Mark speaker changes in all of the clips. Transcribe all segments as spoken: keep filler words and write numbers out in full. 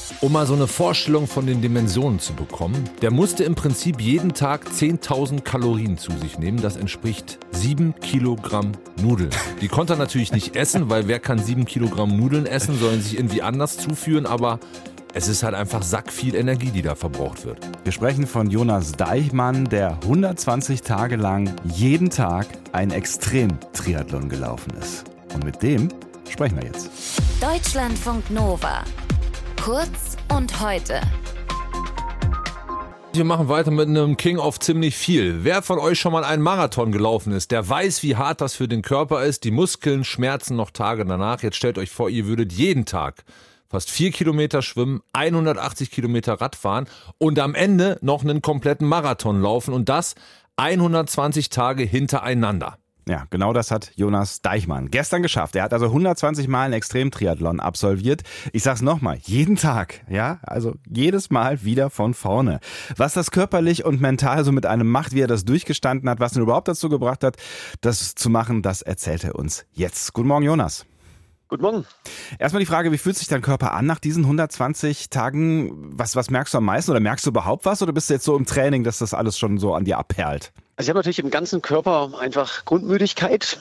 Speaker 1: Um mal so eine Vorstellung von den Dimensionen zu bekommen, der musste im Prinzip jeden Tag zehntausend Kalorien zu sich nehmen. Das entspricht sieben Kilogramm Nudeln. Die konnte er natürlich nicht essen, weil wer kann sieben Kilogramm Nudeln essen, sollen sich irgendwie anders zuführen, aber es ist halt einfach sackviel Energie, die da verbraucht wird.
Speaker 2: Wir sprechen von Jonas Deichmann, der hundertzwanzig Tage lang jeden Tag ein Extrem-Triathlon gelaufen ist. Und mit dem sprechen wir jetzt.
Speaker 3: Deutschlandfunk Nova. Kurz und heute.
Speaker 1: Wir machen weiter mit einem King of ziemlich viel. Wer von euch schon mal einen Marathon gelaufen ist, der weiß, wie hart das für den Körper ist. Die Muskeln schmerzen noch Tage danach. Jetzt stellt euch vor, ihr würdet jeden Tag fast vier Kilometer schwimmen, hundertachtzig Kilometer Rad fahren und am Ende noch einen kompletten Marathon laufen und das hundertzwanzig Tage hintereinander.
Speaker 2: Ja, genau das hat Jonas Deichmann gestern geschafft. Er hat also hundertzwanzig Mal einen Extremtriathlon absolviert. Ich sag's nochmal, jeden Tag, ja, also jedes Mal wieder von vorne. Was das körperlich und mental so mit einem macht, wie er das durchgestanden hat, was ihn überhaupt dazu gebracht hat, das zu machen, das erzählt er uns jetzt. Guten Morgen, Jonas.
Speaker 4: Guten Morgen.
Speaker 2: Erstmal die Frage, wie fühlt sich dein Körper an nach diesen hundertzwanzig Tagen? Was, was merkst du am meisten oder merkst du überhaupt was oder bist du jetzt so im Training, dass das alles schon so an dir abperlt?
Speaker 4: Also ich habe natürlich im ganzen Körper einfach Grundmüdigkeit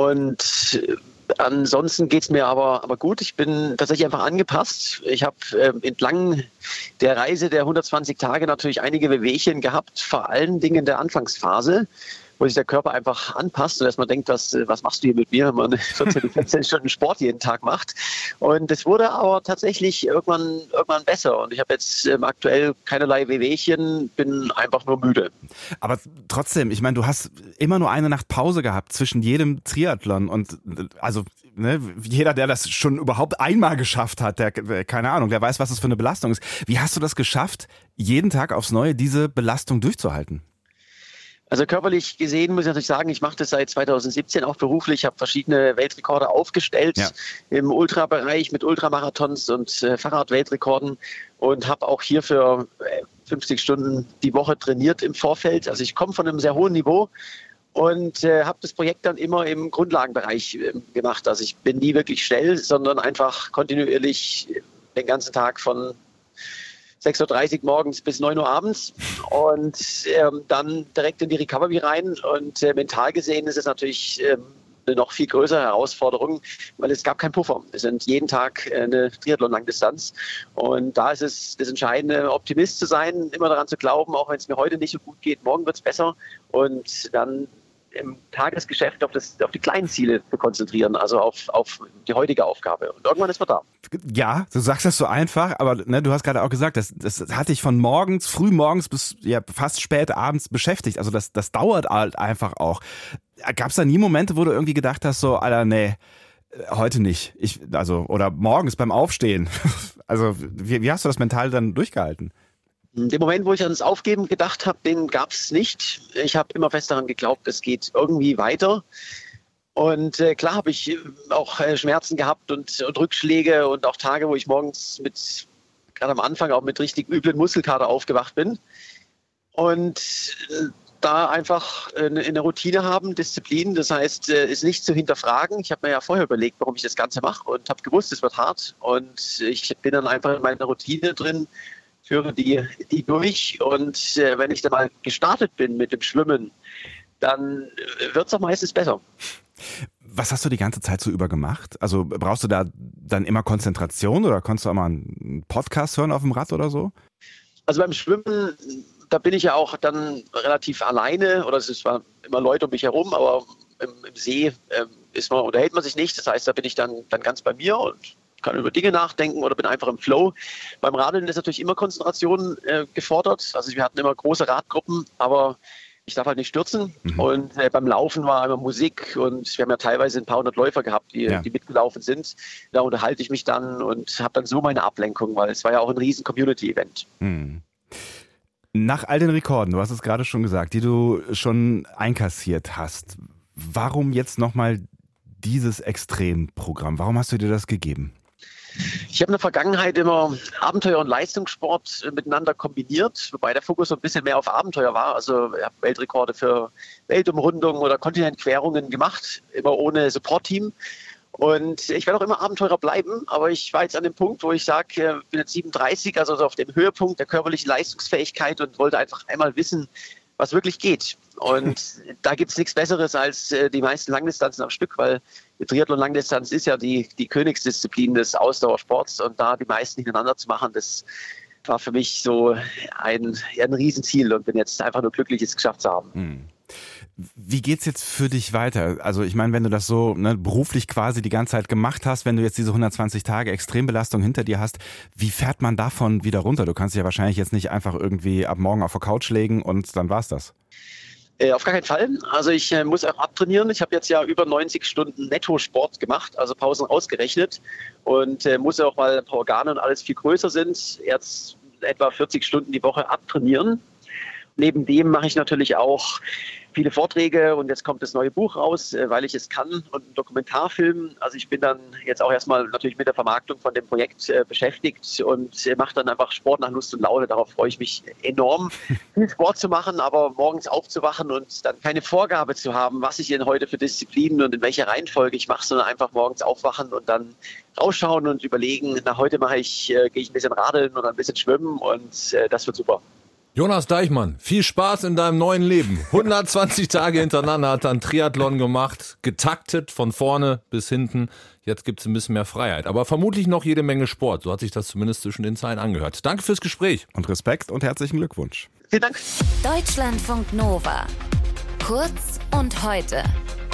Speaker 4: und ansonsten geht's mir aber, aber gut. Ich bin tatsächlich einfach angepasst. Ich habe äh, entlang der Reise der hundertzwanzig Tage natürlich einige Wehwehchen gehabt, vor allen Dingen in der Anfangsphase, wo sich der Körper einfach anpasst und dass man denkt, was, was machst du hier mit mir, wenn man vierzehn, fünfzehn Stunden Sport jeden Tag macht. Und es wurde aber tatsächlich irgendwann, irgendwann besser. Und ich habe jetzt ähm, aktuell keinerlei Wehwehchen, bin einfach nur müde.
Speaker 2: Aber trotzdem, ich meine, du hast immer nur eine Nacht Pause gehabt zwischen jedem Triathlon. Und also ne, jeder, der das schon überhaupt einmal geschafft hat, der, keine Ahnung, der weiß, was das für eine Belastung ist. Wie hast du das geschafft, jeden Tag aufs Neue diese Belastung durchzuhalten?
Speaker 4: Also körperlich gesehen muss ich natürlich sagen, ich mache das seit zweitausendsiebzehn auch beruflich, habe verschiedene Weltrekorde aufgestellt, ja, im Ultrabereich mit Ultramarathons und äh, Fahrradweltrekorden und habe auch hier für äh, fünfzig Stunden die Woche trainiert im Vorfeld. Also ich komme von einem sehr hohen Niveau und äh, habe das Projekt dann immer im Grundlagenbereich äh, gemacht. Also ich bin nie wirklich schnell, sondern einfach kontinuierlich den ganzen Tag von sechs Uhr dreißig morgens bis neun Uhr abends und ähm, dann direkt in die Recovery rein. Und äh, mental gesehen ist es natürlich ähm, eine noch viel größere Herausforderung, weil es gab keinen Puffer. Wir sind jeden Tag eine Triathlon-Langdistanz und da ist es das Entscheidende, Optimist zu sein, immer daran zu glauben, auch wenn es mir heute nicht so gut geht, morgen wird es besser und dann im Tagesgeschäft auf, das, auf die kleinen Ziele zu konzentrieren, also auf, auf die heutige Aufgabe. Und irgendwann ist man da.
Speaker 2: Ja, du sagst das so einfach, aber ne, du hast gerade auch gesagt, das, das hat dich von morgens, früh morgens bis ja, fast spät abends beschäftigt. Also das, das dauert halt einfach auch. Gab es da nie Momente, wo du irgendwie gedacht hast, so, Alter, nee, heute nicht. Ich, also, oder morgens beim Aufstehen. Also wie, wie hast du das mental dann durchgehalten?
Speaker 4: Den Moment, wo ich ans Aufgeben gedacht habe, den gab es nicht. Ich habe immer fest daran geglaubt, es geht irgendwie weiter. Und äh, klar habe ich auch äh, Schmerzen gehabt und, und Rückschläge und auch Tage, wo ich morgens mit, gerade am Anfang auch mit richtig üblen Muskelkater aufgewacht bin. Und äh, da einfach eine, eine Routine haben, Disziplin, das heißt, äh, ist nicht zu hinterfragen. Ich habe mir ja vorher überlegt, warum ich das Ganze mache und habe gewusst, es wird hart. Und ich bin dann einfach in meiner Routine drin, führe die, die durch und äh, wenn ich dann mal gestartet bin mit dem Schwimmen, dann wird es auch meistens besser.
Speaker 2: Was hast du die ganze Zeit so über gemacht? Also brauchst du da dann immer Konzentration oder konntest du auch mal einen Podcast hören auf dem Rad oder so?
Speaker 4: Also beim Schwimmen, da bin ich ja auch dann relativ alleine oder es war immer Leute um mich herum, aber im, im See äh, ist man, unterhält man sich nicht. Das heißt, da bin ich dann, dann ganz bei mir und kann über Dinge nachdenken oder bin einfach im Flow. Beim Radeln ist natürlich immer Konzentration äh, gefordert. Also wir hatten immer große Radgruppen, aber ich darf halt nicht stürzen. Mhm. Und äh, beim Laufen war immer Musik und wir haben ja teilweise ein paar hundert Läufer gehabt, die, ja. die mitgelaufen sind. Da unterhalte ich mich dann und habe dann so meine Ablenkung, weil es war ja auch ein riesen Community-Event.
Speaker 2: Mhm. Nach all den Rekorden, du hast es gerade schon gesagt, die du schon einkassiert hast, warum jetzt nochmal dieses Extremprogramm? Warum hast du dir das gegeben?
Speaker 4: Ich habe in der Vergangenheit immer Abenteuer und Leistungssport miteinander kombiniert, wobei der Fokus so ein bisschen mehr auf Abenteuer war. Also ich habe Weltrekorde für Weltumrundungen oder Kontinentquerungen gemacht, immer ohne Support-Team. Und ich werde auch immer Abenteurer bleiben, aber ich war jetzt an dem Punkt, wo ich sage, ich bin jetzt siebenunddreißig, also auf dem Höhepunkt der körperlichen Leistungsfähigkeit und wollte einfach einmal wissen, was wirklich geht. Und da gibt es nichts Besseres als die meisten Langdistanzen am Stück, weil die Triathlon-Langdistanz ist ja die, die Königsdisziplin des Ausdauersports und da die meisten hintereinander zu machen, das war für mich so ein, ja, ein Riesenziel und bin jetzt einfach nur glücklich, es geschafft zu haben.
Speaker 2: Hm. Wie geht's jetzt für dich weiter? Also ich meine, wenn du das so ne, beruflich quasi die ganze Zeit gemacht hast, wenn du jetzt diese hundertzwanzig Tage Extrembelastung hinter dir hast, wie fährt man davon wieder runter? Du kannst dich ja wahrscheinlich jetzt nicht einfach irgendwie ab morgen auf der Couch legen und dann war's das.
Speaker 4: Äh, auf gar keinen Fall. Also ich äh, muss auch abtrainieren. Ich habe jetzt ja über neunzig Stunden Netto-Sport gemacht, also Pausen ausgerechnet und äh, muss auch, weil ein paar Organe und alles viel größer sind, jetzt etwa vierzig Stunden die Woche abtrainieren. Neben dem mache ich natürlich auch viele Vorträge und jetzt kommt das neue Buch raus, weil ich es kann und einen Dokumentarfilm. Also ich bin dann jetzt auch erstmal natürlich mit der Vermarktung von dem Projekt äh, beschäftigt und äh, mache dann einfach Sport nach Lust und Laune. Darauf freue ich mich enorm, viel Sport zu machen, aber morgens aufzuwachen und dann keine Vorgabe zu haben, was ich denn heute für Disziplinen und in welcher Reihenfolge ich mache, sondern einfach morgens aufwachen und dann rausschauen und überlegen, na heute mache ich, äh, gehe ich ein bisschen radeln oder ein bisschen schwimmen und äh, das wird super.
Speaker 1: Jonas Deichmann, viel Spaß in deinem neuen Leben. hundertzwanzig Tage hintereinander hat er einen Triathlon gemacht, getaktet von vorne bis hinten. Jetzt gibt es ein bisschen mehr Freiheit, aber vermutlich noch jede Menge Sport. So hat sich das zumindest zwischen den Zeilen angehört. Danke fürs Gespräch.
Speaker 2: Und Respekt und herzlichen Glückwunsch.
Speaker 4: Vielen Dank.
Speaker 3: Deutschlandfunk Nova. Kurz und heute.